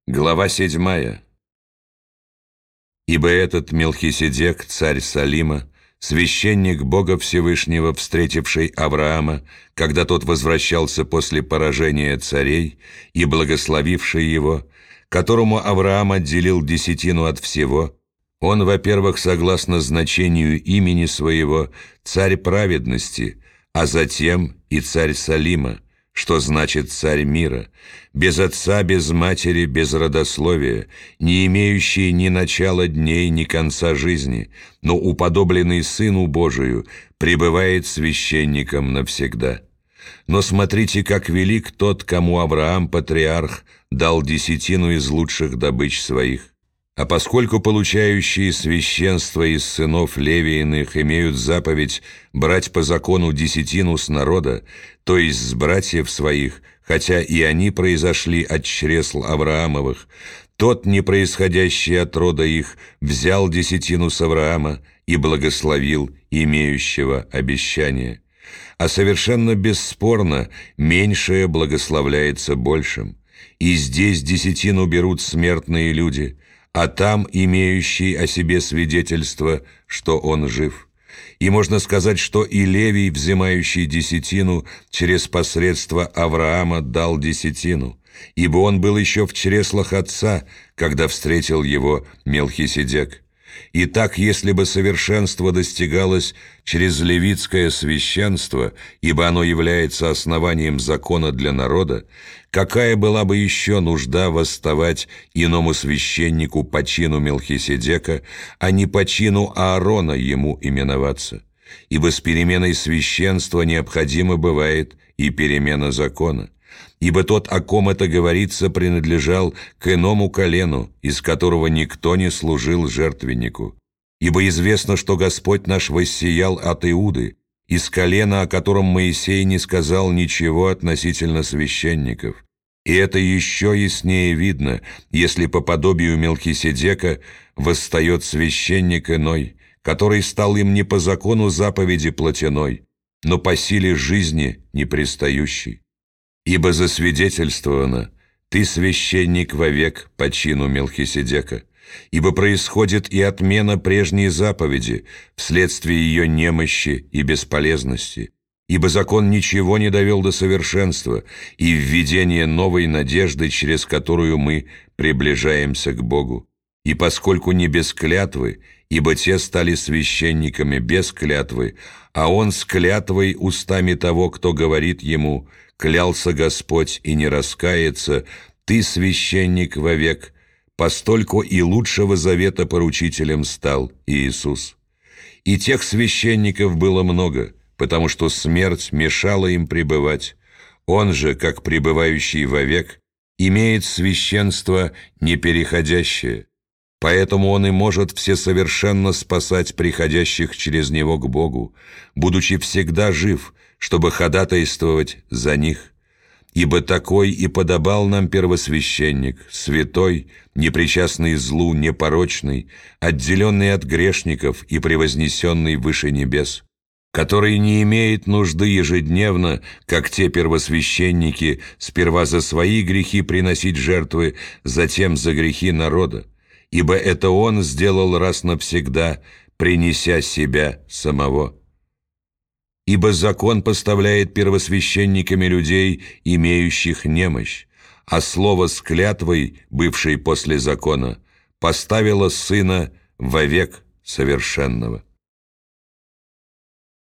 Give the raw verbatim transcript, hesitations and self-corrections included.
Глава седьмая. «Ибо этот Мелхиседек, царь Салима, священник Бога Всевышнего, встретивший Авраама, когда тот возвращался после поражения царей, и благословивший его, которому Авраам отделил десятину от всего, он, во-первых, согласно значению имени своего, царь праведности, а затем и царь Салима, что значит царь мира, без отца, без матери, без родословия, не имеющий ни начала дней, ни конца жизни, но уподобленный Сыну Божию, пребывает священником навсегда. Но смотрите, как велик тот, кому Авраам, патриарх, дал десятину из лучших добыч своих. А поскольку получающие священство из сынов Левииных имеют заповедь брать по закону десятину с народа, то есть с братьев своих, хотя и они произошли от чресл Авраамовых, тот, не происходящий от рода их, взял десятину с Авраама и благословил имеющего обещание. А совершенно бесспорно, меньшее благословляется большим. И здесь десятину берут смертные люди, а там имеющий о себе свидетельство, что он жив. И можно сказать, что и Левий, взимающий десятину, через посредство Авраама дал десятину, ибо он был еще в чреслах отца, когда встретил его Мелхиседек. Итак, если бы совершенство достигалось через левитское священство, ибо оно является основанием закона для народа, какая была бы еще нужда восставать иному священнику по чину Мелхиседека, а не по чину Аарона ему именоваться? Ибо с переменой священства необходимо бывает и перемена закона. Ибо тот, о ком это говорится, принадлежал к иному колену, из которого никто не служил жертвеннику. Ибо известно, что Господь наш воссиял от Иуды, из колена, о котором Моисей не сказал ничего относительно священников. И это еще яснее видно, если по подобию Мелхиседека восстает священник иной, который стал им не по закону заповеди плотяной, но по силе жизни непристающей. Ибо засвидетельствовано: «Ты священник вовек по чину Мелхиседека», ибо происходит и отмена прежней заповеди вследствие ее немощи и бесполезности, ибо закон ничего не довел до совершенства, и введение новой надежды, через которую мы приближаемся к Богу. И поскольку не без клятвы, ибо те стали священниками без клятвы, а он с клятвой устами того, кто говорит ему: «Клялся Господь и не раскается, ты священник вовек», постольку и лучшего завета поручителем стал Иисус. И тех священников было много, потому что смерть мешала им пребывать. Он же, как пребывающий вовек, имеет священство непереходящее. Поэтому он и может всесовершенно спасать приходящих через него к Богу, будучи всегда жив, чтобы ходатайствовать за них. Ибо такой и подобал нам первосвященник, святой, непричастный злу, непорочный, отделенный от грешников и превознесенный выше небес, который не имеет нужды ежедневно, как те первосвященники, сперва за свои грехи приносить жертвы, затем за грехи народа, ибо это он сделал раз навсегда, принеся себя самого. Ибо закон поставляет первосвященниками людей, имеющих немощь, а слово с клятвой, бывшей после закона, поставило Сына вовек совершенного.